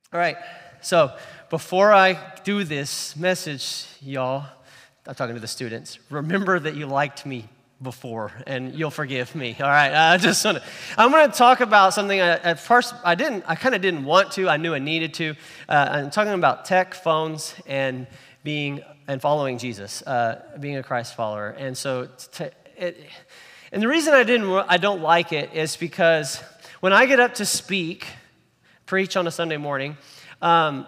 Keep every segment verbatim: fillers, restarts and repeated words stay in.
All right, so before I do this message, y'all, I'm talking to the students, remember that you liked me before, and you'll forgive me. All right, I just want to, I'm going to talk about something I, at first I didn't, I kind of didn't want to, I knew I needed to. Uh, I'm talking about tech, phones, and being, and following Jesus, uh, being a Christ follower. And so, to, it, and the reason I didn't, I don't like it is because when I get up to speak, preach on a Sunday morning, um,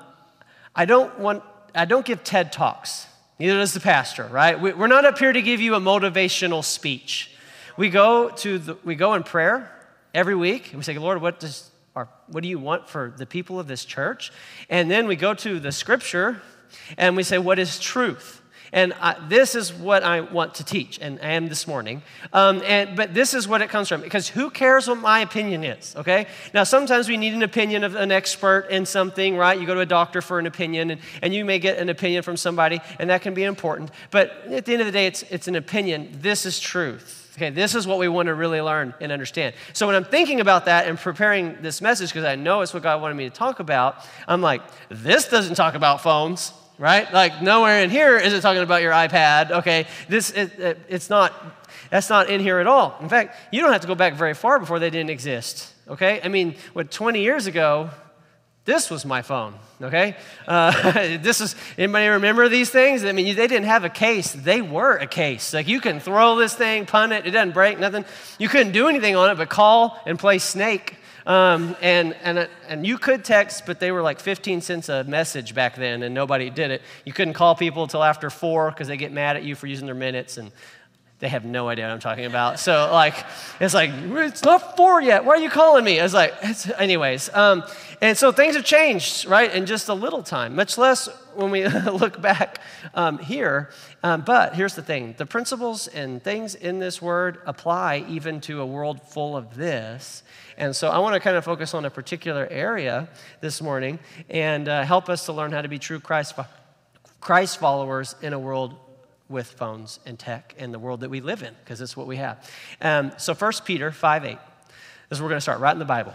I don't want, I don't give TED Talks. Neither does the pastor, right? We, we're not up here to give you a motivational speech. We go to the, we go in prayer every week, and we say, Lord, what does our, what do you want for the people of this church? And then we go to the scripture, and we say, what is truth? And I, this is what I want to teach, and I am this morning. Um, and but this is what it comes from, because who cares what my opinion is, okay? Now, sometimes we need an opinion of an expert in something, right? You go to a doctor for an opinion, and, and you may get an opinion from somebody, and that can be important. But at the end of the day, it's it's an opinion. This is truth. Okay, this is what we want to really learn and understand. So when I'm thinking about that and preparing this message, because I know it's what God wanted me to talk about, I'm like, this doesn't talk about phones. Right? Like nowhere in here is it talking about your iPad. Okay, this it, it, it's not. That's not in here at all. In fact, you don't have to go back very far before they didn't exist. Okay, I mean, what twenty years ago, this was my phone. Okay, uh, this is. Anybody remember these things? I mean, they didn't have a case. They were a case. Like you can throw this thing, punt it. It doesn't break. Nothing. You couldn't do anything on it but call and play Snake. Um, and and and you could text, but they were like fifteen cents a message back then, and nobody did it. You couldn't call people until after four because they get mad at you for using their minutes, and they have no idea what I'm talking about. So like, it's like, it's not four yet. Why are you calling me? I was like, it's, anyways. Um, and so things have changed, right, in just a little time, much less when we look back um, here. Um, but here's the thing. The principles and things in this word apply even to a world full of this. And so I want to kind of focus on a particular area this morning and uh, help us to learn how to be true Christ, Christ followers in a world with phones and tech and the world that we live in, because it's what we have. Um, so First Peter five eight. This is where we're going to start, right in the Bible.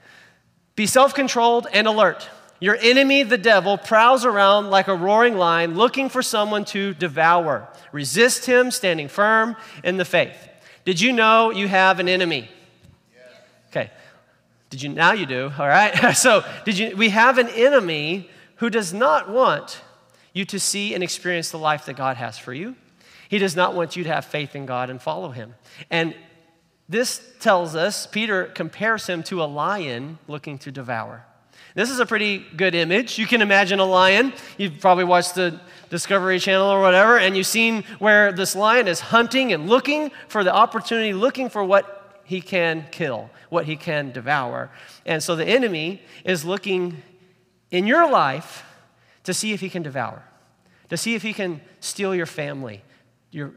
Be self-controlled and alert. Your enemy, the devil, prowls around like a roaring lion looking for someone to devour. Resist him, standing firm in the faith. Did you know you have an enemy? Okay. Did you? Now you do. All right. So did you? We have an enemy who does not want you to see and experience the life that God has for you. He does not want you to have faith in God and follow him. And this tells us, Peter compares him to a lion looking to devour. This is a pretty good image. You can imagine a lion. You've probably watched the Discovery Channel or whatever, and you've seen where this lion is hunting and looking for the opportunity, looking for what he can kill, what he can devour. And so the enemy is looking in your life to see if he can devour, to see if he can steal your family, your,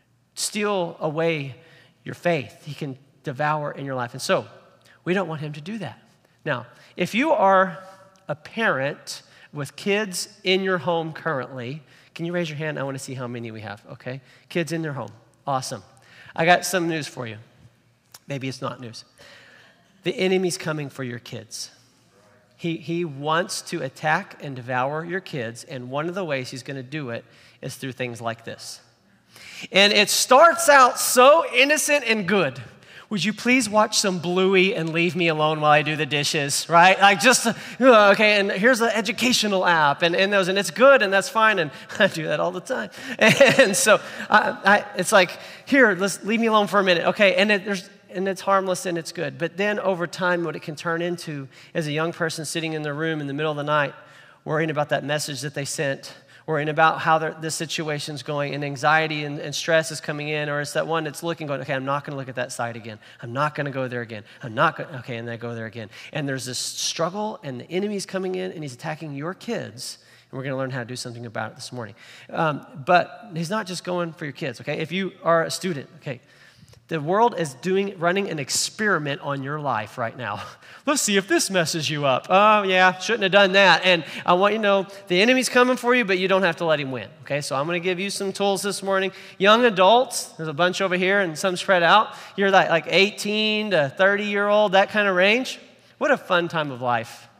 steal away your faith. He can devour in your life. And so we don't want him to do that. Now, if you are a parent with kids in your home currently, can you raise your hand? I want to see how many we have, okay? Kids in their home. Awesome. I got some news for you. Maybe it's not news. The enemy's coming for your kids. He, he wants to attack and devour your kids, and one of the ways he's going to do it is through things like this. And it starts out so innocent and good. Would you please watch some Bluey and leave me alone while I do the dishes, right? Like just, okay, and here's an educational app, and, and those, and it's good, and that's fine, and I do that all the time. And so I, I, it's like, here, let's leave me alone for a minute, okay? And it, there's, and it's harmless and it's good. But then over time, what it can turn into is a young person sitting in their room in the middle of the night, worrying about that message that they sent, worrying about how this situation's going, and anxiety and, and stress is coming in, or it's that one that's looking, going, okay, I'm not going to look at that site again. I'm not going to go there again. I'm not going, okay, and then I go there again. And there's this struggle, and the enemy's coming in, and he's attacking your kids, and we're going to learn how to do something about it this morning. Um, but he's not just going for your kids, okay? If you are a student, okay, the world is doing, running an experiment on your life right now. Let's see if this messes you up. Oh, yeah, shouldn't have done that. And I want you to know the enemy's coming for you, but you don't have to let him win. Okay, so I'm going to give you some tools this morning. Young adults, there's a bunch over here and some spread out. You're like, like eighteen to thirty-year-old, that kind of range. What a fun time of life.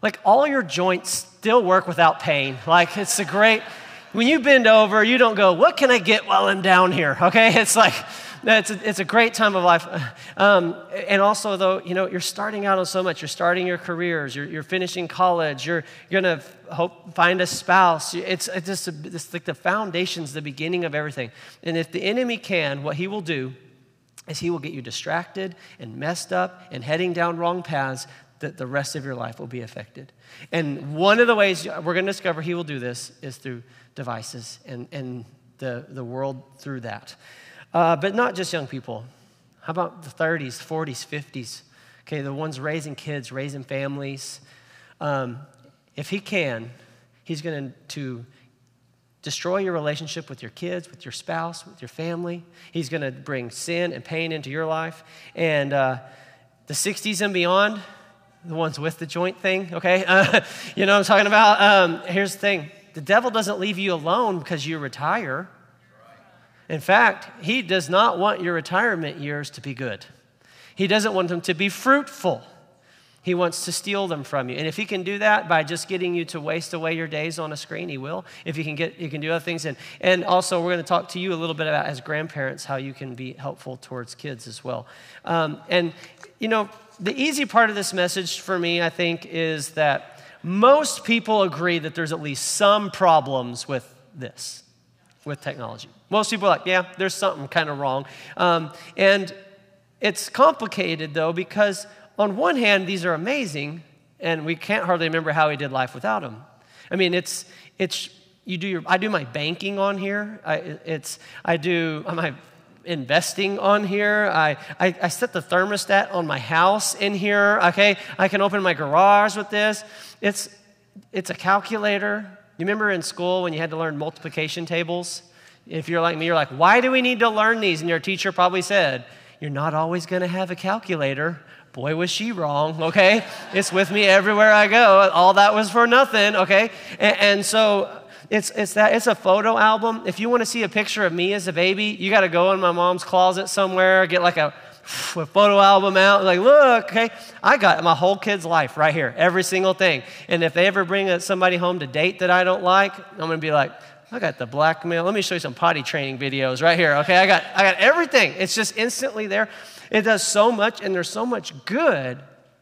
Like all your joints still work without pain. Like it's a great, when you bend over, you don't go, what can I get while I'm down here? Okay, it's like, it's a, it's a great time of life. Um, and also though, you know, you're starting out on so much. You're starting your careers. You're, you're finishing college. You're, you're going to hope find a spouse. It's, it's just a, it's like the foundation's the beginning of everything. And if the enemy can, what he will do is he will get you distracted and messed up and heading down wrong paths that the rest of your life will be affected. And one of the ways we're going to discover he will do this is through devices and, and the, the world through that. Uh, but not just young people. How about the thirties, forties, fifties? Okay, the ones raising kids, raising families. Um, if he can, he's going to destroy your relationship with your kids, with your spouse, with your family. He's going to bring sin and pain into your life. And uh, the sixties and beyond, the ones with the joint thing, okay? Uh, you know what I'm talking about? Um, here's the thing. The devil doesn't leave you alone because you retire. In fact, he does not want your retirement years to be good. He doesn't want them to be fruitful. He wants to steal them from you. And if he can do that by just getting you to waste away your days on a screen, he will. If he can get, he can do other things. And, and also, we're going to talk to you a little bit about, as grandparents, how you can be helpful towards kids as well. Um, and, you know, the easy part of this message for me, I think, is that most people agree that there's at least some problems with this, with technology. Most people are like, yeah, there's something kind of wrong. Um, and it's complicated, though, because on one hand, these are amazing, and we can't hardly remember how we did life without them. I mean, it's, it's you do your, I do my banking on here. I, it's, I do my investing on here. I, I, I set the thermostat on my house in here, okay? I can open my garage with this. It's, it's a calculator. You remember in school when you had to learn multiplication tables? If you're like me, you're like, why do we need to learn these? And your teacher probably said, you're not always going to have a calculator. Boy, was she wrong, okay? It's with me everywhere I go. All that was for nothing, okay? And, and so it's it's that it's a photo album. If you want to see a picture of me as a baby, you got to go in my mom's closet somewhere, get like a, a photo album out, like, look, okay? I got my whole kid's life right here, every single thing. And if they ever bring somebody home to date that I don't like, I'm going to be like, I got the blackmail. Let me show you some potty training videos right here, okay? I got I got everything. It's just instantly there. It does so much, and there's so much good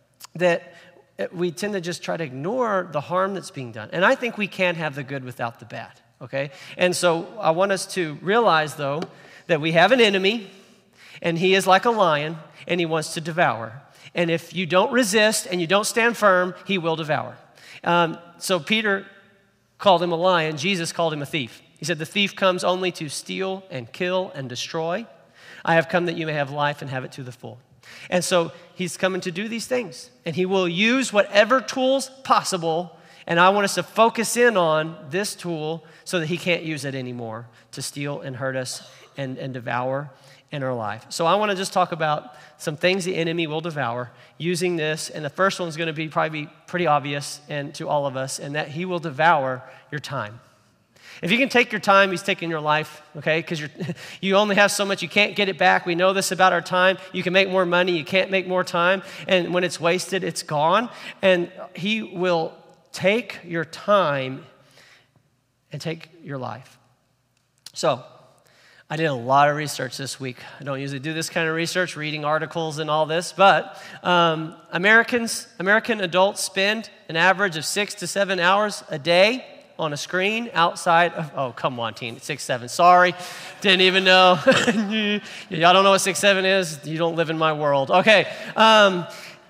that we tend to just try to ignore the harm that's being done. And I think we can have the good without the bad, okay? And so I want us to realize, though, that we have an enemy, and he is like a lion, and he wants to devour. And if you don't resist and you don't stand firm, he will devour. Um, so Peter called him a lion. Jesus called him a thief. He said, the thief comes only to steal and kill and destroy. I have come that you may have life and have it to the full. And so he's coming to do these things. And he will use whatever tools possible. And I want us to focus in on this tool so that he can't use it anymore to steal and hurt us and, and devour in our life. So I want to just talk about some things the enemy will devour using this. And the first one's going to be probably pretty obvious and to all of us, and that he will devour your time. If you can take your time, he's taking your life, okay? Because you're you only have so much. You can't get it back. We know this about our time. You can make more money. You can't make more time. And when it's wasted, it's gone. And he will take your time and take your life. So I did a lot of research this week. I don't usually do this kind of research, reading articles and all this, but um, Americans, American adults spend an average of six to seven hours a day on a screen outside of, oh, come on, teen, six, seven, sorry, didn't even know. Y'all don't know what six, seven is? You don't live in my world. Okay, um,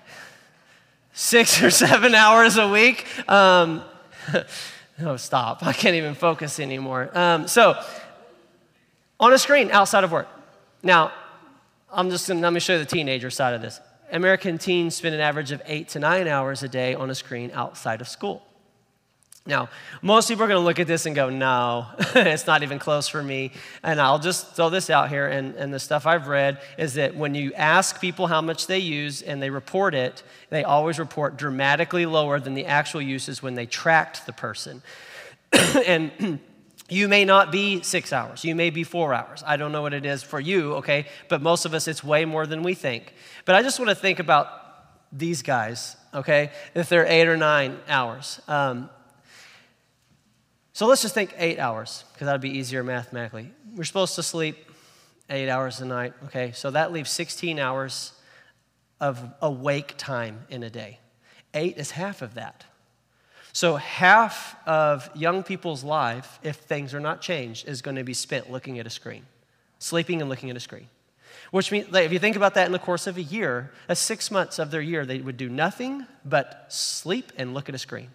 six or seven hours a week. Um, oh, stop, I can't even focus anymore. Um, so, on a screen outside of work. Now, I'm just gonna, let me show you the teenager side of this. American teens spend an average of eight to nine hours a day on a screen outside of school. Now, most people are going to look at this and go, no, it's not even close for me. And I'll just throw this out here. And, and the stuff I've read is that when you ask people how much they use and they report it, they always report dramatically lower than the actual uses when they tracked the person. And you may not be six hours. You may be four hours. I don't know what it is for you, okay? But most of us, it's way more than we think. But I just want to think about these guys, okay, if they're eight or nine hours. Um, so let's just think eight hours, because that would be easier mathematically. We're supposed to sleep eight hours a night, okay? So that leaves sixteen hours of awake time in a day. Eight is half of that. So half of young people's life, if things are not changed, is going to be spent looking at a screen, sleeping and looking at a screen. Which means, like, if you think about that in the course of a year, that's six months of their year, they would do nothing but sleep and look at a screen.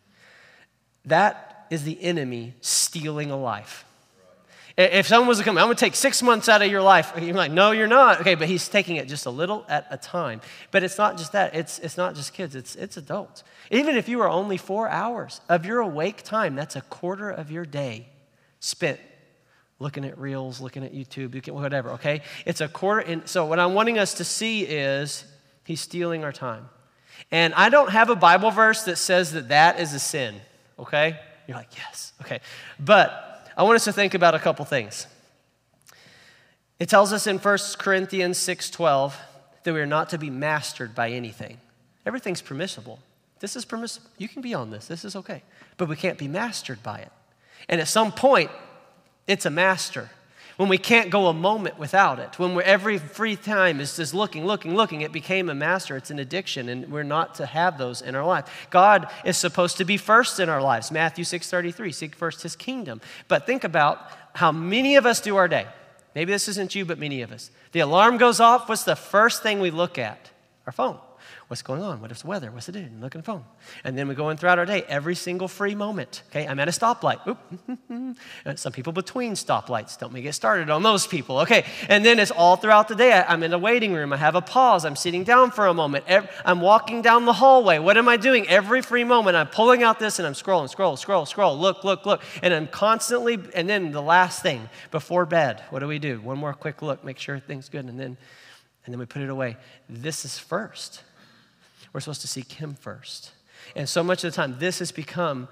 That is the enemy stealing a life. If someone was to come, I'm going to take six months out of your life. You're like, no, you're not. Okay, but he's taking it just a little at a time. But it's not just that. It's it's not just kids. It's it's adults. Even if you are only four hours of your awake time, that's a quarter of your day spent looking at reels, looking at YouTube, whatever, okay? It's a quarter. And so what I'm wanting us to see is he's stealing our time. And I don't have a Bible verse that says that that is a sin, okay? You're like, yes, okay. But I want us to think about a couple things. It tells us in First Corinthians six twelve that we are not to be mastered by anything. Everything's permissible. This is permissible. You can be on this. This is okay. But we can't be mastered by it. And at some point, it's a master. When we can't go a moment without it, when we're every free time is just looking, looking, looking, it became a master. It's an addiction, and we're not to have those in our life. God is supposed to be first in our lives. Matthew six thirty-three, seek first his kingdom. But think about how many of us do our day. Maybe this isn't you, but many of us. The alarm goes off. What's the first thing we look at? Our phone. What's going on? What is the weather? What's it doing? Look at the phone. And then we go in throughout our day, every single free moment. Okay, I'm at a stoplight. Oop. Some people between stoplights. Don't me get started on those people. Okay, and then it's all throughout the day. I'm in a waiting room. I have a pause. I'm sitting down for a moment. I'm walking down the hallway. What am I doing? Every free moment, I'm pulling out this and I'm scrolling, scroll, scroll, scroll, look, look, look. And I'm constantly, and then the last thing, before bed, what do we do? One more quick look, make sure everything's good, and then, and then we put it away. This is first. We're supposed to seek him first. And so much of the time, this has become,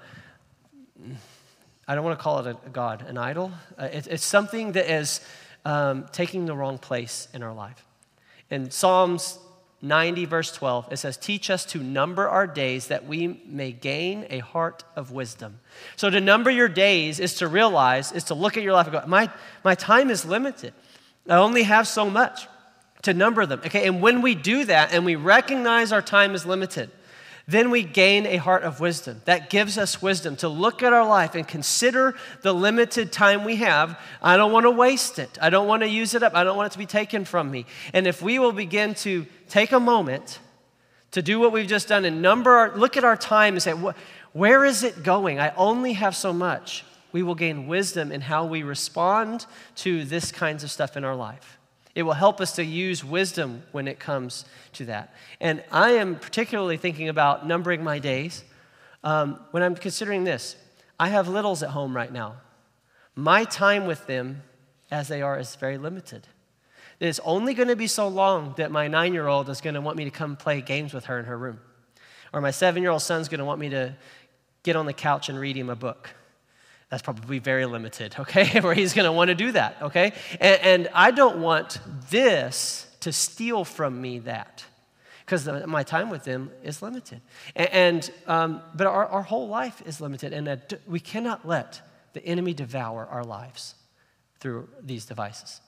I don't want to call it a, a God, an idol. Uh, it, it's something that is um, taking the wrong place in our life. In Psalms ninety, verse twelve, it says, teach us to number our days that we may gain a heart of wisdom. So to number your days is to realize, is to look at your life and go, my, my time is limited. I only have so much. To number them, okay? And when we do that and we recognize our time is limited, then we gain a heart of wisdom. That gives us wisdom to look at our life and consider the limited time we have. I don't want to waste it. I don't want to use it up. I don't want it to be taken from me. And if we will begin to take a moment to do what we've just done and number our, look at our time and say, where is it going? I only have so much. We will gain wisdom in how we respond to this kinds of stuff in our life. It will help us to use wisdom when it comes to that. And I am particularly thinking about numbering my days um, when I'm considering this. I have littles at home right now. My time with them, as they are, is very limited. It's only going to be so long that my nine-year-old is going to want me to come play games with her in her room. Or my seven-year-old son's going to want me to get on the couch and read him a book. That's probably very limited, okay, where he's going to want to do that, okay? And, and I don't want this to steal from me that, because my time with them is limited. And, and um, but our, our whole life is limited, and that we cannot let the enemy devour our lives through these devices.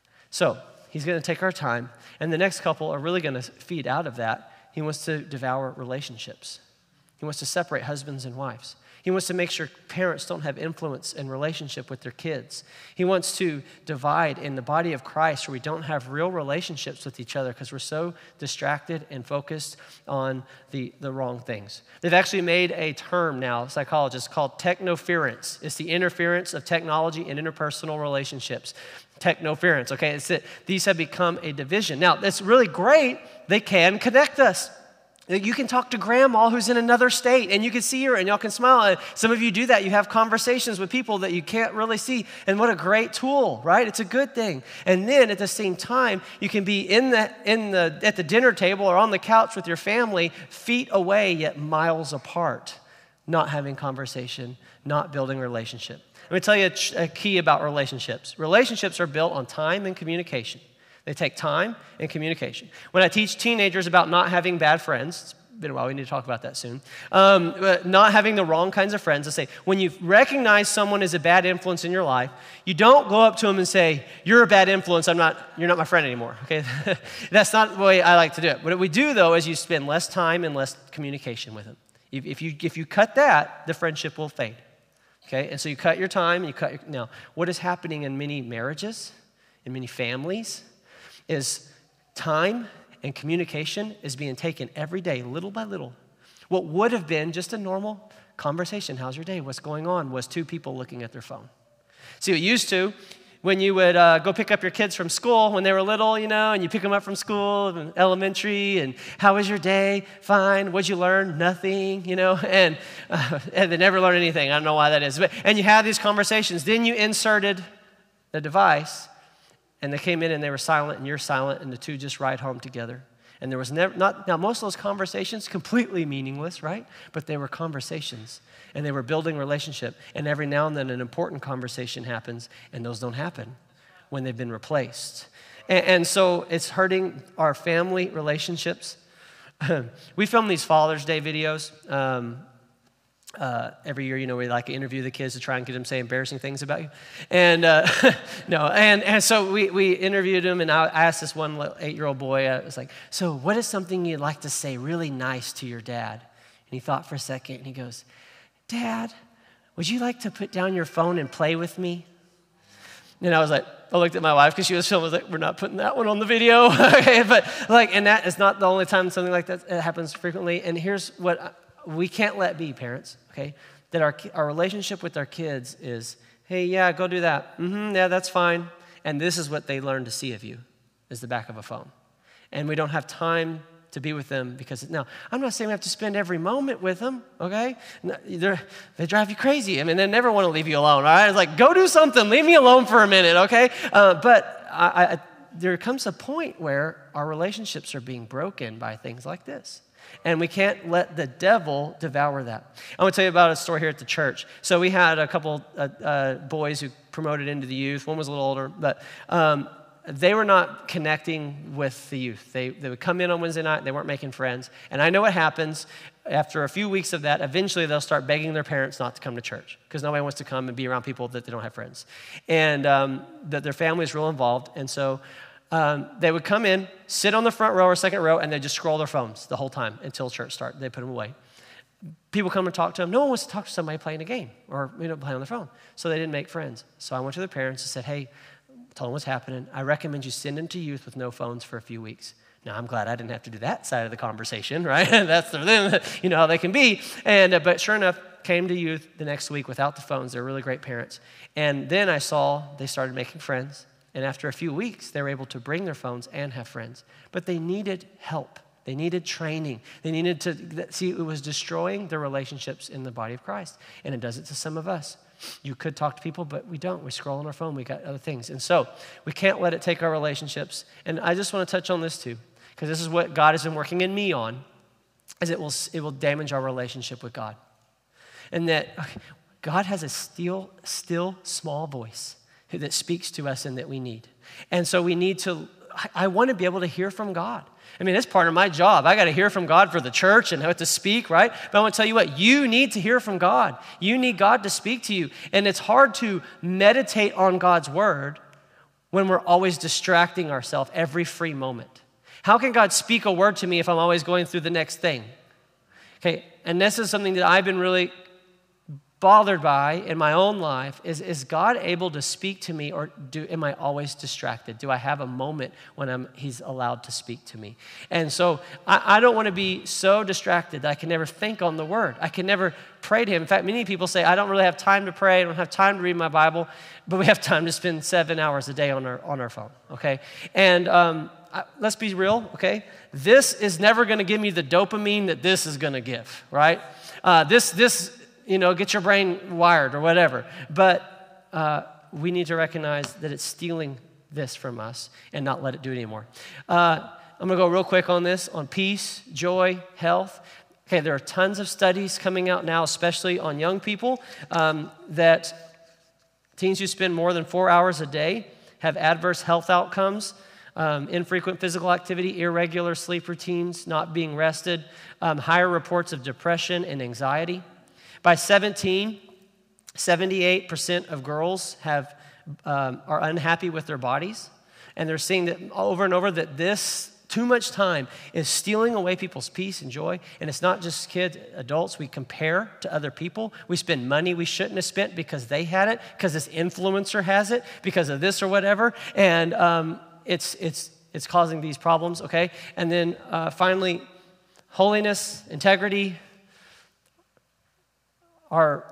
So he's going to take our time, and the next couple are really going to feed out of that. He wants to devour relationships. He wants to separate husbands and wives. He wants to make sure parents don't have influence in relationship with their kids. He wants to divide in the body of Christ where we don't have real relationships with each other because we're so distracted and focused on the, the wrong things. They've actually made a term now, psychologists, called technoference. It's the interference of technology in interpersonal relationships. Technoference, okay? It's that these have become a division. Now, that's really great. They can connect us. You can talk to grandma who's in another state, and you can see her, and y'all can smile. And some of you do that. You have conversations with people that you can't really see, and what a great tool, right? It's a good thing. And then at the same time, you can be in the in the at the dinner table or on the couch with your family, feet away yet miles apart, not having conversation, not building relationship. Let me tell you a, a key about relationships. Relationships are built on time and communication. They take time and communication. When I teach teenagers about not having bad friends, it's been a while, we need to talk about that soon, um, not having the wrong kinds of friends, I say, when you recognize someone as a bad influence in your life, you don't go up to them and say, you're a bad influence, I'm not, you're not my friend anymore, okay? That's not the way I like to do it. What we do, though, is you spend less time and less communication with them. If, if you if you cut that, the friendship will fade, okay? And so you cut your time, and you cut your, now, what is happening in many marriages, in many families, is time and communication is being taken every day, little by little. What would have been just a normal conversation, how's your day, what's going on, was two people looking at their phone. See, what used to, when you would uh, go pick up your kids from school when they were little, you know, and you pick them up from school, elementary, and how was your day? Fine. What'd you learn? Nothing, you know, and, uh, and they never learn anything. I don't know why that is. But, and you have these conversations. Then you inserted the device, and they came in and they were silent and you're silent and the two just ride home together. And there was never, not, now most of those conversations, completely meaningless, right? But they were conversations and they were building relationship. And every now and then an important conversation happens and those don't happen when they've been replaced. And, and so it's hurting our family relationships. We film these Father's Day videos. Um, Uh, every year, you know, we like to interview the kids to try and get them to say embarrassing things about you. And uh, no, and, and so we, we interviewed him, and I asked this one eight-year-old boy, I was like, so what is something you'd like to say really nice to your dad? And he thought for a second, and he goes, Dad, would you like to put down your phone and play with me? And I was like, I looked at my wife because she was filming, I was like, we're not putting that one on the video. Okay, but like, and that is not the only time something like that happens frequently. And here's what I, we can't let be, parents, okay? That our our relationship with our kids is, hey, yeah, go do that. Mm-hmm, yeah, that's fine. And this is what they learn to see of you, is the back of a phone. And we don't have time to be with them because, now, I'm not saying we have to spend every moment with them, okay? They're, they drive you crazy. I mean, they never want to leave you alone, all right? It's like, go do something. Leave me alone for a minute, okay? Uh, but I, I, there comes a point where our relationships are being broken by things like this. And we can't let the devil devour that. I want to tell you about a story here at the church. So we had a couple uh, uh, boys who promoted into the youth. One was a little older, but um, they were not connecting with the youth. They, they would come in on Wednesday night. They weren't making friends. And I know what happens after a few weeks of that. Eventually, they'll start begging their parents not to come to church because nobody wants to come and be around people that they don't have friends. And um, that their family is real involved. And so Um, they would come in, sit on the front row or second row, and they'd just scroll their phones the whole time until church started. They put them away. People come and talk to them. No one wants to talk to somebody playing a game or, you know, playing on their phone. So they didn't make friends. So I went to their parents and said, hey, told them what's happening. I recommend you send them to youth with no phones for a few weeks. Now, I'm glad I didn't have to do that side of the conversation, right? That's for them, you know how they can be. And uh, but sure enough, came to youth the next week without the phones. They're really great parents. And then I saw they started making friends. And after a few weeks, they were able to bring their phones and have friends. But they needed help. They needed training. They needed to, see, it was destroying their relationships in the body of Christ. And it does it to some of us. You could talk to people, but we don't. We scroll on our phone. We got other things. And so we can't let it take our relationships. And I just want to touch on this too, because this is what God has been working in me on, is it will, it will damage our relationship with God. And that okay, God has a still, still small voice that speaks to us and that we need. And so we need to, I, I want to be able to hear from God. I mean, that's part of my job. I got to hear from God for the church and how to speak, right? But I want to tell you what, you need to hear from God. You need God to speak to you. And it's hard to meditate on God's word when we're always distracting ourselves every free moment. How can God speak a word to me if I'm always going through the next thing? Okay, and this is something that I've been really bothered by in my own life is, is God able to speak to me, or do am I always distracted? Do I have a moment when I'm, he's allowed to speak to me? And so I, I don't want to be so distracted that I can never think on the word. I can never pray to him. In fact, many people say, I don't really have time to pray. I don't have time to read my Bible, but we have time to spend seven hours a day on our, on our phone, okay? And um, I, let's be real, okay? This is never going to give me the dopamine that this is going to give, right? Uh, this, this, you know, get your brain wired or whatever. But uh, we need to recognize that it's stealing this from us and not let it do it anymore. Uh, I'm going to go real quick on this, on peace, joy, health. Okay, there are tons of studies coming out now, especially on young people, um, that teens who spend more than four hours a day have adverse health outcomes. um, infrequent physical activity, irregular sleep routines, not being rested, um, higher reports of depression and anxiety. By seventeen, seventy-eight percent of girls have um, are unhappy with their bodies, and they're seeing that over and over that this too much time is stealing away people's peace and joy. And it's not just kids, adults. We compare to other people. We spend money we shouldn't have spent because they had it, because this influencer has it, because of this or whatever. And um, it's it's it's causing these problems, okay? And then uh, finally, holiness, integrity are,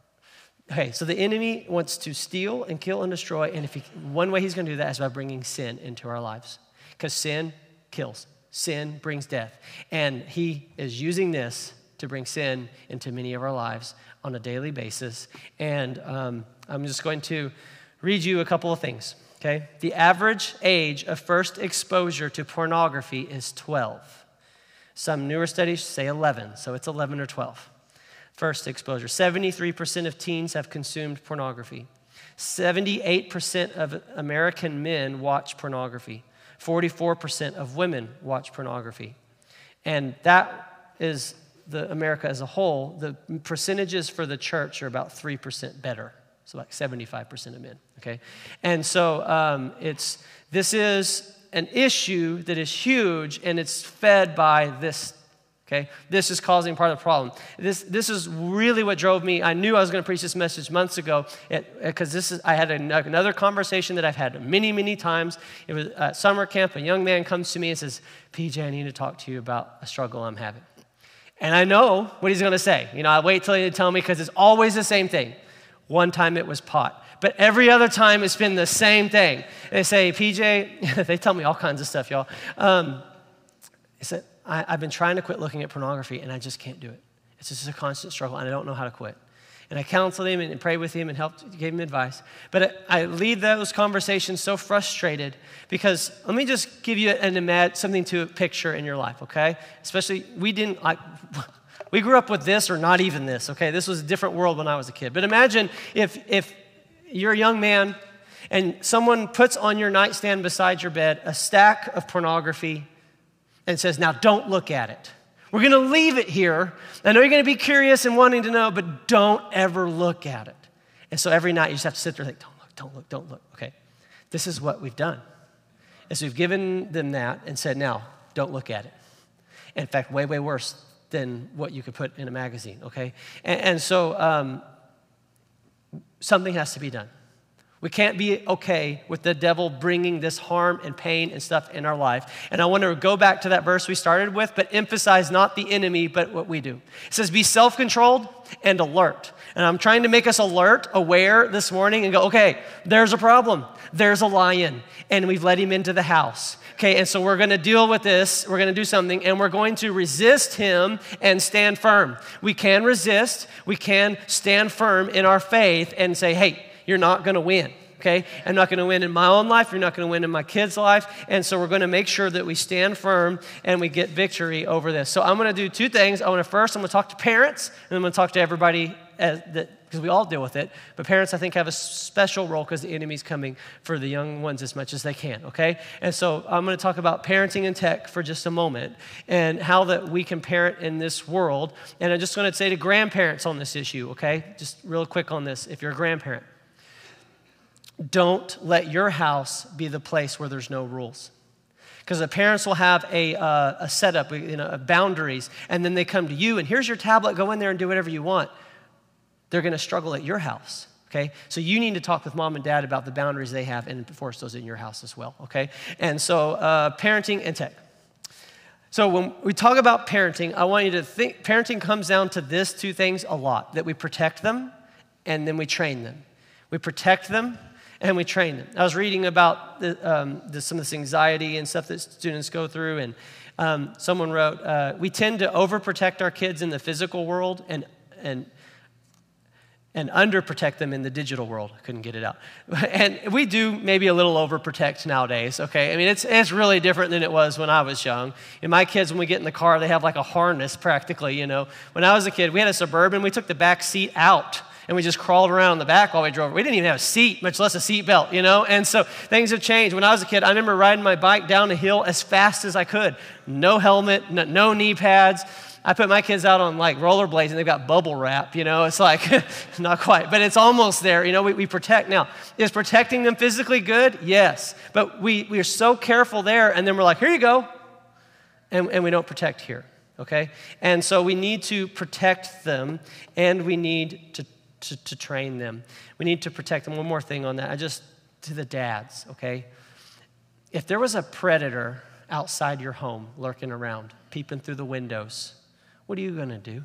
okay, so the enemy wants to steal and kill and destroy. And if he, one way he's going to do that is by bringing sin into our lives, because sin kills. Sin brings death. And he is using this to bring sin into many of our lives on a daily basis. And um, I'm just going to read you a couple of things, okay? The average age of first exposure to pornography is twelve. Some newer studies say eleven, so it's eleven or twelve. First exposure. seventy-three percent of teens have consumed pornography. seventy-eight percent of American men watch pornography. forty-four percent of women watch pornography. And that is the America as a whole. The percentages for the church are about three percent better. So like seventy-five percent of men, okay? And so um, it's this is an issue that is huge, and it's fed by this, okay? This is causing part of the problem. This this is really what drove me. I knew I was going to preach this message months ago because this is. I had a, another conversation that I've had many, many times. It was at summer camp. A young man comes to me and says, P J, I need to talk to you about a struggle I'm having. And I know what he's going to say. You know, I wait till he tell me because it's always the same thing. One time it was pot. But every other time it's been the same thing. They say, P J, they tell me all kinds of stuff, y'all. Um, he said, I, I've been trying to quit looking at pornography, and I just can't do it. It's just a constant struggle, and I don't know how to quit. And I counseled him and, and prayed with him and helped, gave him advice. But I, I leave those conversations so frustrated because let me just give you an imag- something to picture in your life, okay? Especially, we didn't like... We grew up with this or not even this, okay? This was a different world when I was a kid. But imagine if if you're a young man and someone puts on your nightstand beside your bed a stack of pornography and says, now don't look at it. We're going to leave it here. I know you're going to be curious and wanting to know, but don't ever look at it. And so every night you just have to sit there and think, don't look, don't look, don't look, okay? This is what we've done. Is we've given them that and said, now, don't look at it. In fact, way, way worse than what you could put in a magazine, okay? And, and so um, something has to be done. We can't be okay with the devil bringing this harm and pain and stuff in our life. And I want to go back to that verse we started with, but emphasize not the enemy, but what we do. It says, be self-controlled and alert. And I'm trying to make us alert, aware this morning and go, okay, there's a problem. There's a lion, and we've let him into the house. Okay, and so we're going to deal with this. We're going to do something, and we're going to resist him and stand firm. We can resist. We can stand firm in our faith and say, hey, you're not going to win. Okay, I'm not going to win in my own life. You're not going to win in my kid's life. And so we're going to make sure that we stand firm and we get victory over this. So I'm going to do two things. I want to first, I'm going to talk to parents, and I'm going to talk to everybody as, that, because we all deal with it. But parents, I think, have a special role because the enemy's coming for the young ones as much as they can, okay? And so I'm going to talk about parenting and tech for just a moment and how that we can parent in this world. And I'm just going to say to grandparents on this issue, okay? Just real quick on this, if you're a grandparent. Don't let your house be the place where there's no rules. Because the parents will have a, uh, a setup, you know, boundaries, and then they come to you, and here's your tablet, go in there and do whatever you want. They're going to struggle at your house, okay? So you need to talk with mom and dad about the boundaries they have and enforce those in your house as well, okay? And so uh, parenting and tech. So when we talk about parenting, I want you to think, parenting comes down to this two things a lot, that we protect them and then we train them. We protect them and we train them. I was reading about the, um, the, some of this anxiety and stuff that students go through, and um, someone wrote, uh, we tend to overprotect our kids in the physical world and and and underprotect them in the digital world. I couldn't get it out. And we do maybe a little overprotect nowadays, okay? I mean, it's it's really different than it was when I was young. And my kids, when we get in the car, they have like a harness practically, you know. When I was a kid, we had a Suburban, we took the back seat out. and we just crawled around in the back while we drove. We didn't even have a seat, much less a seat belt, you know? And so things have changed. When I was a kid, I remember riding my bike down a hill as fast as I could. No helmet, no, no knee pads. I put my kids out on like rollerblades and they've got bubble wrap, you know? It's like, not quite, but it's almost there. You know, we, we protect. Now, is protecting them physically good? Yes. But we, we are so careful there, and then we're like, here you go. And, and we don't protect here, okay? And so we need to protect them, and we need to, to, to train them. We need to protect them. One more thing on that. I just, to the dads, okay? If there was a predator outside your home lurking around, peeping through the windows, what are you going to do?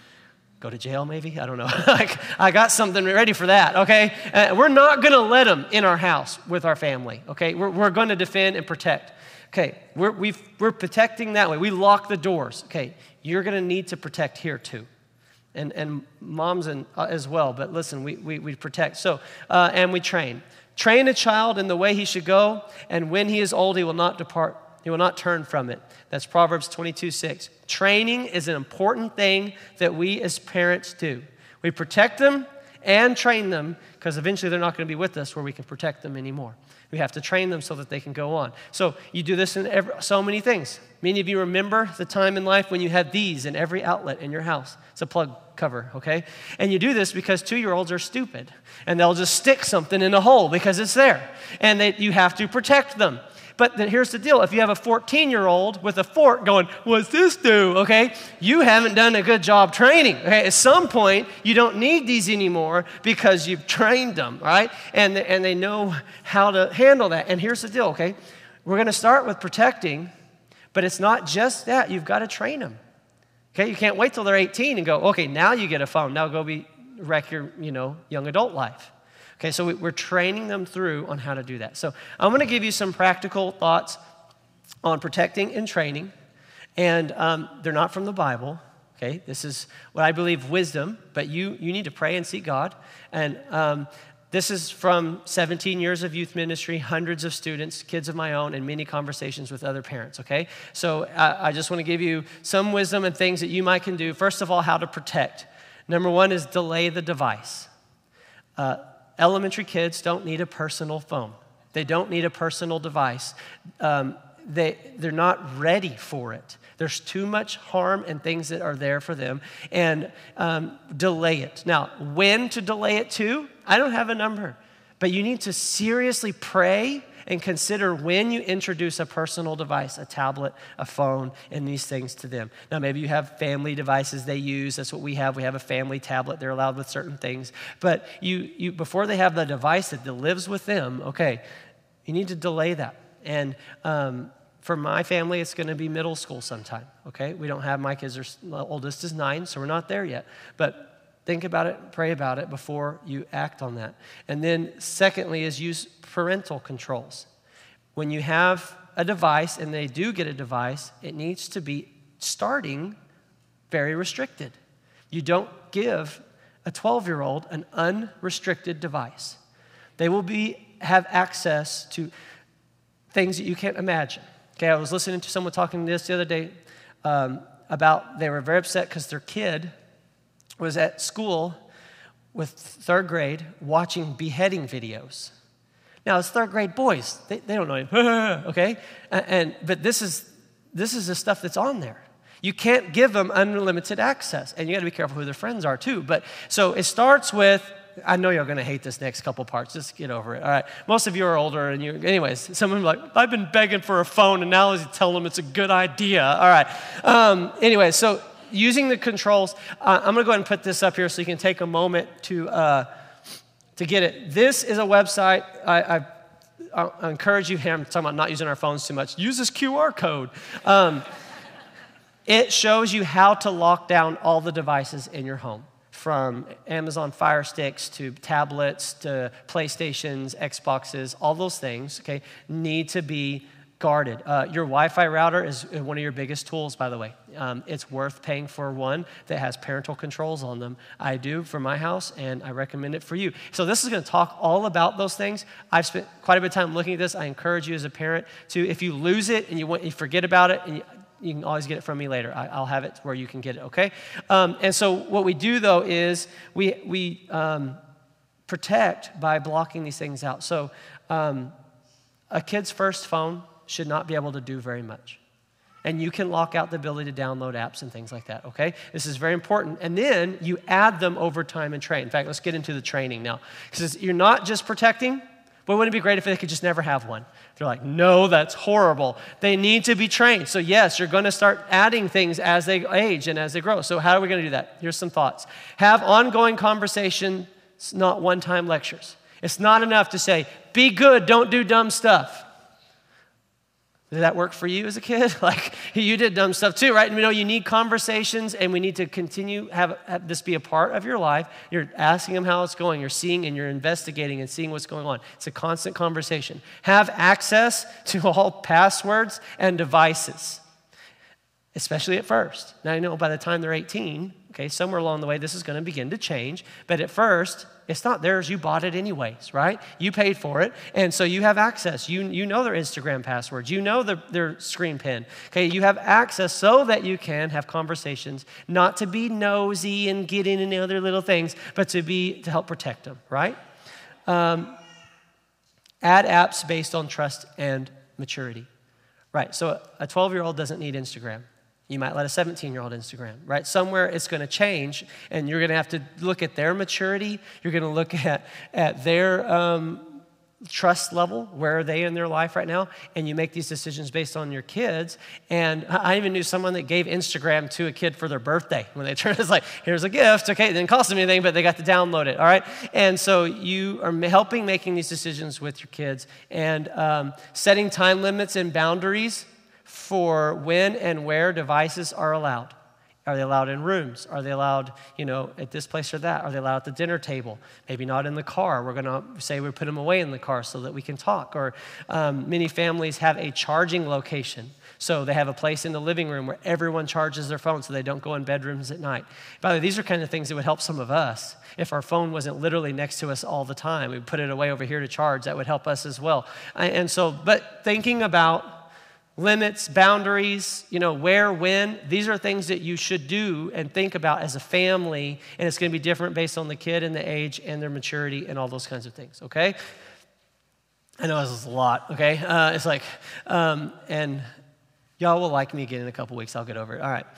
Go to jail maybe? I don't know. Like, I got something ready for that, okay? Uh, we're not going to let them in our house with our family, okay? We're, we're going to defend and protect. Okay, we're, we've, we're protecting that way. We lock the doors. Okay, you're going to need to protect here too. And, and moms and, uh, as well, but listen, we, we, we protect. So, uh, and we train. Train a child in the way he should go, and when he is old, he will not depart. He will not turn from it. That's Proverbs twenty-two six. Training is an important thing that we as parents do. We protect them and train them because eventually they're not going to be with us where we can protect them anymore. We have to train them so that they can go on. So you do this in every, so many things. Many of you remember the time in life when you had these in every outlet in your house. It's a plug cover, okay? And you do this because two-year-olds are stupid, and they'll just stick something in a hole because it's there, and they, you have to protect them. But then here's the deal. If you have a fourteen-year-old with a fork going, what's this do, okay? You haven't done a good job training, okay? At some point, you don't need these anymore because you've trained them, right? And, and they know how to handle that. And here's the deal, okay? We're going to start with protecting, but it's not just that. You've got to train them, okay? You can't wait till they're eighteen and go, okay, now you get a phone. Now go be wreck your, you know, young adult life. Okay, so we're training them through on how to do that. So I'm going to give you some practical thoughts on protecting and training, and um, they're not from the Bible. Okay, this is what I believe wisdom, but you you need to pray and seek God. And um, this is from seventeen years of youth ministry, hundreds of students, kids of my own, and many conversations with other parents. Okay, so I, I just want to give you some wisdom and things that you might can do. First of all, how to protect. Number one is delay the device. Uh, Elementary kids don't need a personal phone. They don't need a personal device. Um, they, they're not ready for it. There's too much harm and things that are there for them. And um, delay it. Now, when to delay it to, I don't have a number. But you need to seriously pray and consider when you introduce a personal device, a tablet, a phone, and these things to them. Now, maybe you have family devices they use. That's what we have. We have a family tablet. They're allowed with certain things. But you, you before they have the device that lives with them, okay, you need to delay that. And um, for my family, it's going to be middle school sometime, okay? We don't have, my kids are, the oldest is nine, so we're not there yet. But think about it, pray about it before you act on that. And then secondly is use parental controls. When you have a device and they do get a device, it needs to be starting very restricted. You don't give a twelve-year-old an unrestricted device. They will be have access to things that you can't imagine. Okay, I was listening to someone talking this the other day um, about they were very upset because their kid was at school with third grade watching beheading videos. Now, it's third grade boys. They, they don't know him, okay? And, and but this is this is the stuff that's on there. You can't give them unlimited access, and you got to be careful who their friends are too. But so it starts with, I know you're going to hate this next couple parts. Just get over it. All right. Most of you are older, and you, anyways, some of them are like, I've been begging for a phone, and now I tell them it's a good idea. All right. Um, anyway, so using the controls, uh, I'm going to go ahead and put this up here so you can take a moment to uh, to get it. This is a website. I, I, I encourage you. Here, I'm talking about not using our phones too much. Use this Q R code. Um, it shows you how to lock down all the devices in your home, from Amazon Fire Sticks to tablets to PlayStations, Xboxes, all those things, okay, need to be guarded. Uh, your Wi-Fi router is one of your biggest tools, by the way. Um, it's worth paying for one that has parental controls on them. I do for my house, and I recommend it for you. So this is going to talk all about those things. I've spent quite a bit of time looking at this. I encourage you as a parent to, if you lose it and you want, you forget about it, and you, you can always get it from me later. I, I'll have it where you can get it, okay? Um, and so what we do, though, is we, we um, protect by blocking these things out. So um, a kid's first phone should not be able to do very much. And you can lock out the ability to download apps and things like that, okay? This is very important. And then you add them over time and train. In fact, let's get into the training now. Because you're not just protecting, but wouldn't it be great if they could just never have one? They're like, no, that's horrible. They need to be trained. So yes, you're going to start adding things as they age and as they grow. So how are we going to do that? Here's some thoughts. Have ongoing conversations, not one-time lectures. It's not enough to say, be good, don't do dumb stuff. Did that work for you as a kid? Like, you did dumb stuff too, right? And we know you need conversations, and we need to continue, have, have this be a part of your life. You're asking them how it's going. You're seeing and you're investigating and seeing what's going on. It's a constant conversation. Have access to all passwords and devices, especially at first. Now, I know by the time they're eighteen, okay, somewhere along the way, this is going to begin to change. But at first, it's not theirs. You bought it anyways, right? You paid for it, and so you have access. You, you know their Instagram passwords. You know their, their screen pin. Okay, you have access so that you can have conversations, not to be nosy and get in and other little things, but to be to help protect them, right? Um, add apps based on trust and maturity, right? So a twelve-year-old doesn't need Instagram. You might let a seventeen-year-old Instagram, right? Somewhere it's going to change, and you're going to have to look at their maturity. You're going to look at, at their um, trust level. Where are they in their life right now? And you make these decisions based on your kids. And I even knew someone that gave Instagram to a kid for their birthday. When they turned, it's like, here's a gift. Okay, it didn't cost them anything, but they got to download it, all right? And so you are helping making these decisions with your kids and um, setting time limits and boundaries for when and where devices are allowed. Are they allowed in rooms? Are they allowed, you know, at this place or that? Are they allowed at the dinner table? Maybe not in the car. We're going to say we put them away in the car so that we can talk. Or um, many families have a charging location. So they have a place in the living room where everyone charges their phone so they don't go in bedrooms at night. By the way, these are kind of things that would help some of us. If our phone wasn't literally next to us all the time, we put it away over here to charge. That would help us as well. And so, but thinking about limits, boundaries, you know, where, when, these are things that you should do and think about as a family, and it's going to be different based on the kid and the age and their maturity and all those kinds of things, okay? I know this is a lot, okay? Uh, it's like, um, and y'all will like me again in a couple weeks. I'll get over it. All right.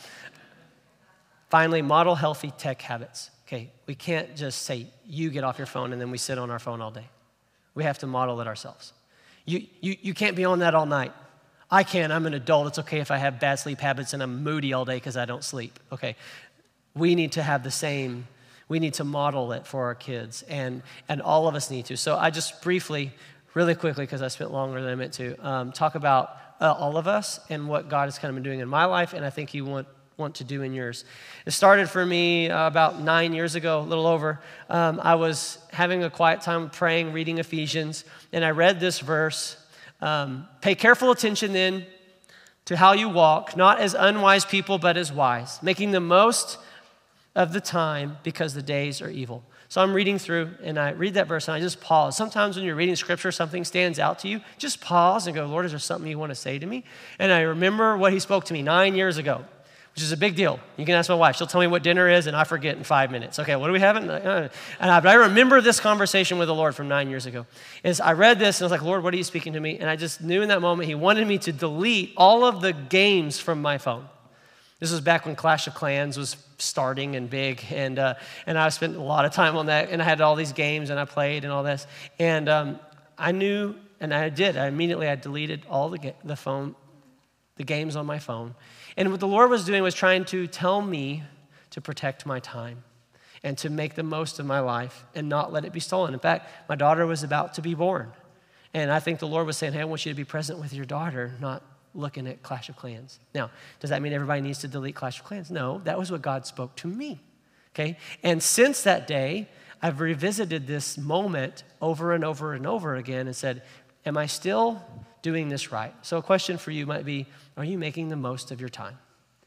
Finally, model healthy tech habits. Okay, we can't just say, you get off your phone, and then we sit on our phone all day. We have to model it ourselves. You, you, you can't be on that all night. I can. I'm an adult. It's okay if I have bad sleep habits and I'm moody all day because I don't sleep. Okay. We need to have the same. We need to model it for our kids, and, and all of us need to. So I just briefly, really quickly, because I spent longer than I meant to, um, talk about uh, all of us and what God has kind of been doing in my life, and I think He want, want to do in yours. It started for me uh, about nine years ago, a little over. Um, I was having a quiet time praying, reading Ephesians, and I read this verse. Um, Pay careful attention then to how you walk, not as unwise people, but as wise, making the most of the time because the days are evil. So I'm reading through, and I read that verse, and I just pause. Sometimes when you're reading scripture, something stands out to you. Just pause and go, Lord, is there something you want to say to me? And I remember what He spoke to me nine years ago, which is a big deal. You can ask my wife. She'll tell me what dinner is, and I forget in five minutes. Okay, what are we having? And I, but I remember this conversation with the Lord from nine years ago. Is I read this, and I was like, Lord, what are you speaking to me? And I just knew in that moment He wanted me to delete all of the games from my phone. This was back when Clash of Clans was starting and big, and uh, and I spent a lot of time on that, and I had all these games, and I played and all this. And um, I knew, and I did, I immediately, I deleted all the, ga- the phone, the games on my phone. And what the Lord was doing was trying to tell me to protect my time and to make the most of my life and not let it be stolen. In fact, my daughter was about to be born. And I think the Lord was saying, hey, I want you to be present with your daughter, not looking at Clash of Clans. Now, does that mean everybody needs to delete Clash of Clans? No, that was what God spoke to me, okay? And since that day, I've revisited this moment over and over and over again and said, am I still doing this right? So a question for you might be, are you making the most of your time?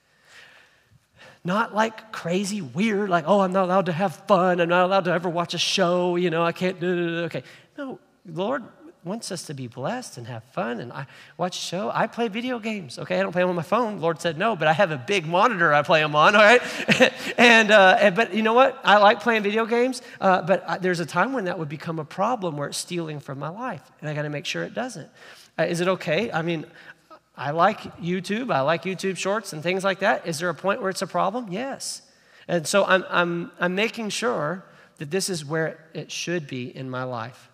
Not like crazy, weird, like, oh, I'm not allowed to have fun. I'm not allowed to ever watch a show. You know, I can't do it. Okay. No, Lord, wants us to be blessed and have fun, and I watch a show. I play video games, okay? I don't play them on my phone. Lord said no, but I have a big monitor I play them on, all right? and, uh, and But you know what? I like playing video games, uh, but I, there's a time when that would become a problem where it's stealing from my life, and I got to make sure it doesn't. Uh, is it okay? I mean, I like YouTube. I like YouTube Shorts and things like that. Is there a point where it's a problem? Yes. And so I'm, I'm, I'm making sure that this is where it should be in my life.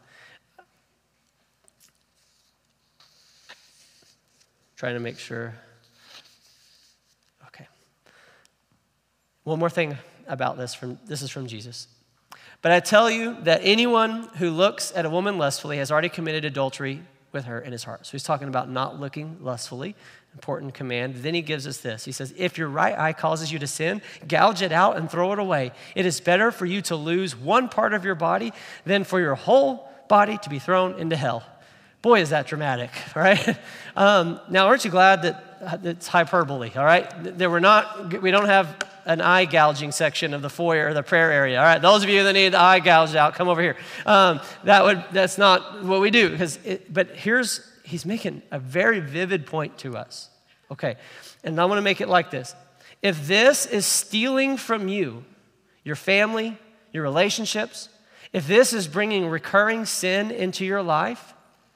Trying to make sure. Okay. One more thing about this. From This is from Jesus. But I tell you that anyone who looks at a woman lustfully has already committed adultery with her in his heart. So he's talking about not looking lustfully, important command. Then he gives us this. He says, if your right eye causes you to sin, gouge it out and throw it away. It is better for you to lose one part of your body than for your whole body to be thrown into hell. Boy, is that dramatic, right? Um, now, aren't you glad that it's hyperbole, all right? There were not, we don't have an eye gouging section of the foyer or the prayer area, all right? Those of you that need the eye gouged out, come over here. Um, that would, that's not what we do, because. It, but here's, he's making a very vivid point to us, okay? And I want to make it like this. If this is stealing from you, your family, your relationships, if this is bringing recurring sin into your life,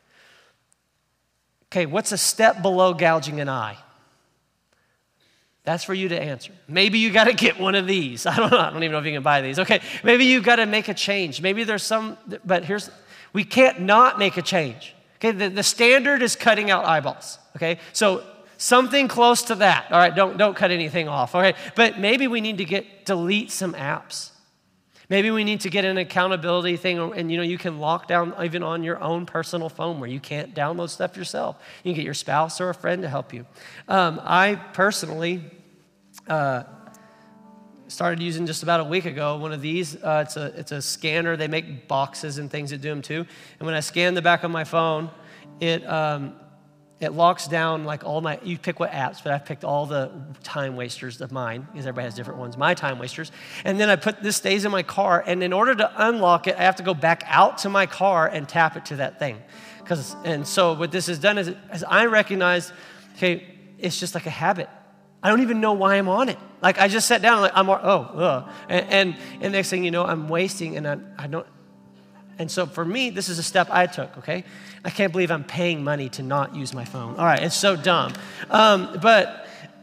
okay, what's a step below gouging an eye? That's for you to answer. Maybe you got to get one of these. I don't know. I don't even know if you can buy these. Okay, maybe you got to make a change. Maybe there's some, but here's, we can't not make a change. Okay, the, the standard is cutting out eyeballs. Okay, so something close to that. All right, don't, don't cut anything off. Okay, but maybe we need to get, delete some apps. Maybe we need to get an accountability thing, and you know, you can lock down even on your own personal phone where you can't download stuff yourself. You can get your spouse or a friend to help you. Um, I personally uh, started using just about a week ago one of these. Uh, it's a it's a scanner. They make boxes and things that do them too. And when I scan the back of my phone, it um, it locks down like all my, you pick what apps, but I've picked all the time wasters of mine, because everybody has different ones, my time wasters. And then I put, this stays in my car, and in order to unlock it, I have to go back out to my car and tap it to that thing. Because, and so what this has done is, is I recognize, okay, it's just like a habit. I don't even know why I'm on it. Like I just sat down, like I'm, oh, ugh. And, and, and next thing you know, I'm wasting, and I, I don't, and so for me, this is a step I took, okay? I can't believe I'm paying money to not use my phone. All right, it's so dumb. Um, but,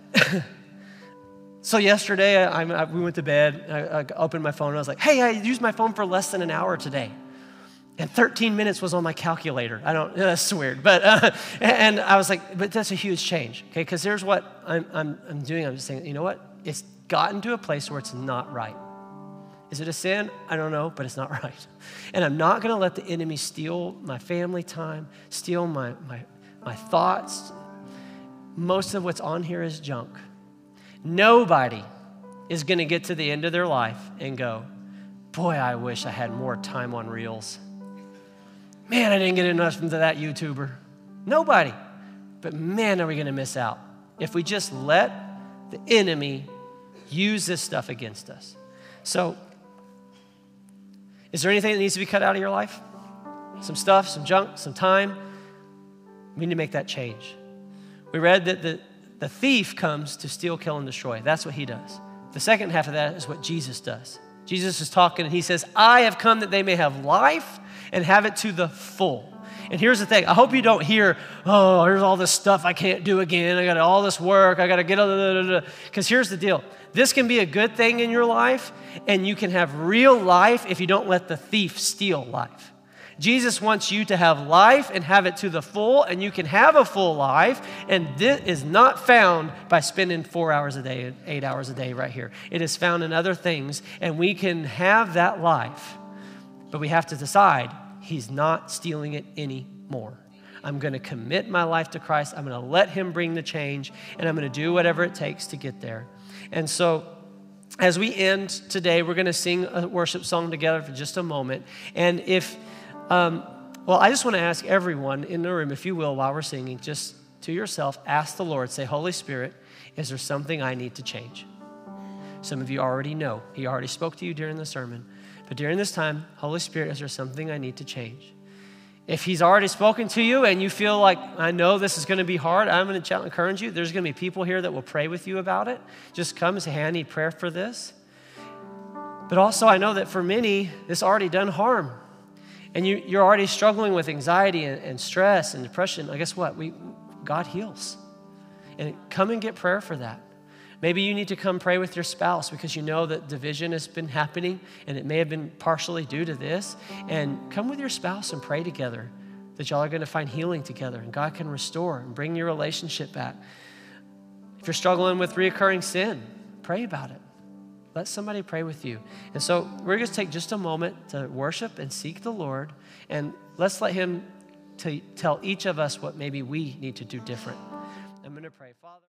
so yesterday, I, I, we went to bed, I, I opened my phone, and I was like, hey, I used my phone for less than an hour today. And thirteen minutes was on my calculator. I don't, that's weird. But, uh, and I was like, but that's a huge change, okay? Because here's what I'm, I'm, I'm doing. I'm just saying, you know what? It's gotten to a place where it's not right. Is it a sin? I don't know, but it's not right. And I'm not going to let the enemy steal my family time, steal my, my, my thoughts. Most of what's on here is junk. Nobody is going to get to the end of their life and go, boy, I wish I had more time on Reels. Man, I didn't get enough into that YouTuber. Nobody. But man, are we going to miss out if we just let the enemy use this stuff against us. So, is there anything that needs to be cut out of your life? Some stuff, some junk, some time? We need to make that change. We read that the, the thief comes to steal, kill, and destroy. That's what he does. The second half of that is what Jesus does. Jesus is talking and he says, I have come that they may have life and have it to the full. And here's the thing. I hope you don't hear, oh, here's all this stuff I can't do again. I got all this work. I got to get, because here's the deal. This can be a good thing in your life, and you can have real life if you don't let the thief steal life. Jesus wants you to have life and have it to the full, and you can have a full life, and this is not found by spending four hours a day, eight hours a day right here. It is found in other things, and we can have that life, but we have to decide he's not stealing it anymore. I'm going to commit my life to Christ. I'm going to let him bring the change, and I'm going to do whatever it takes to get there. And so as we end today, we're going to sing a worship song together for just a moment. And if, um, well, I just want to ask everyone in the room, if you will, while we're singing, just to yourself, ask the Lord, say, Holy Spirit, is there something I need to change? Some of you already know. He already spoke to you during the sermon. But during this time, Holy Spirit, is there something I need to change? If he's already spoken to you and you feel like, I know this is going to be hard, I'm going to encourage you. There's going to be people here that will pray with you about it. Just come and say, hey, I need prayer for this. But also, I know that for many, this already done harm. And you, you're already struggling with anxiety and, and stress and depression. Well, guess what? We, God heals. And come and get prayer for that. Maybe you need to come pray with your spouse because you know that division has been happening and it may have been partially due to this. And come with your spouse and pray together that y'all are going to find healing together and God can restore and bring your relationship back. If you're struggling with reoccurring sin, pray about it. Let somebody pray with you. And so we're going to take just a moment to worship and seek the Lord, and let's let him t- tell each of us what maybe we need to do different. I'm going to pray. Father.